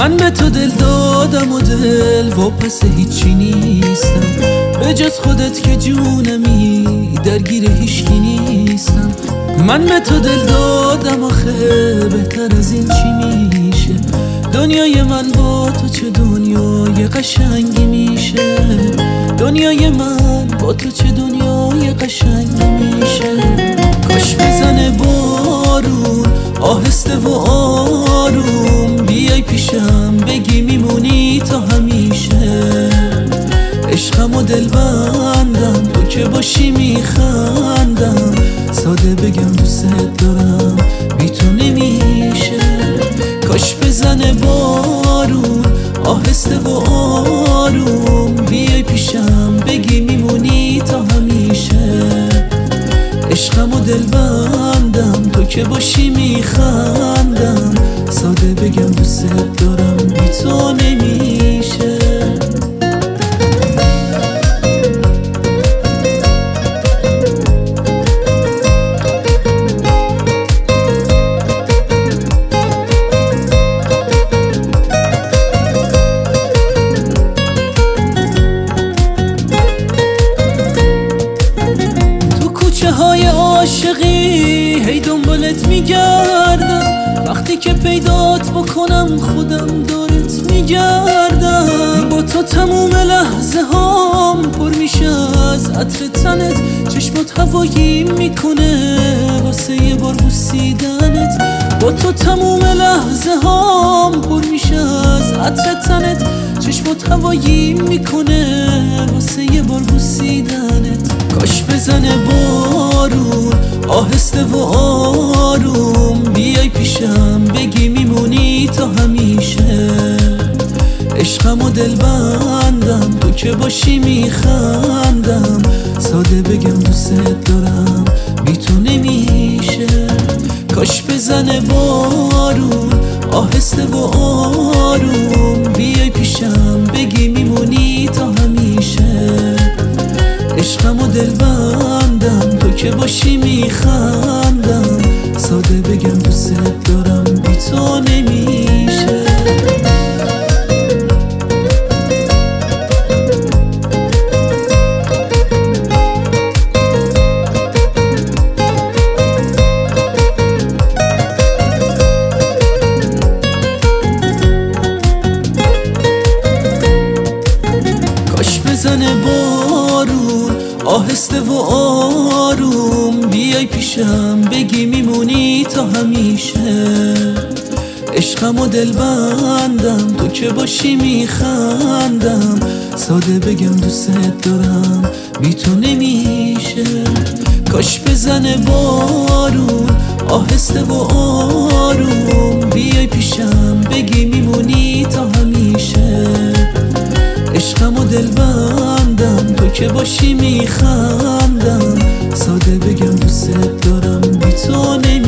من به تو دل دادم و دل واپس هیچی نیستم، به جز خودت که جونمی درگیر هیچکی نیستم. من به تو دل دادم آخه بهتر از این چی میشه؟ دنیای من با تو چه دنیای قشنگی میشه؟ دنیای من با تو چه دنیای قشنگی میشه؟ کاش بزنه بارون آهسته و آروم، بیای پیشم بگی میمونی تا همیشه. عشقم و دل بندم، تو که باشی میخندم، ساده بگم دوست دارم بی تو نمیشه. کاش بزنه بارون آهسته و آروم، بیای پیشم بگی میمونی تا همیشه. عشقم و دل بندم، تو که باشی میخندم، ساده بگم دوست دارم بی تو نمیشه. های عاشقی هی دنبالت میگردم، وقتی که پیدات بکنم خودم دارت میگردم. با تو تموم لحظه هام پر میشه از عطر تنت، چشمات هوایی میکنه واسه یه بار بوسیدنت. با تو تموم لحظه هام پر میشه از عطر تنت، چشمات هوایی میکنه واسه یه بار بوسیدنت. کاش بزنه بارون آهسته و آروم، بیای پیشم بگی میمونی تا همیشه. عشقم و دل بندم، تو که باشی میخندم، ساده بگم دوست دارم بی تو نمیشه. کاش بزنه بارون آهسته و آروم، بیای پیشم بگی میمونی تا همیشه. عشقم و دل بندم، تو که باشی میخندم، ساده بگم دوست دارم بی تو نمیشه. کاش بزنه بارون آهسته و آروم، بیای پیشم بگی میمونی تا همیشه. عشقم و دل بندم، تو که باشی میخندم، ساده بگم دوست دارم بی تو نمیشه. کاش بزنه بارون آهسته و آروم، بیای پیشم بگی میمونی تا همیشه. عشقم و دل بندم، تو که باشی میخندم، ساده بگم دوست دارم بی تو نمیشه.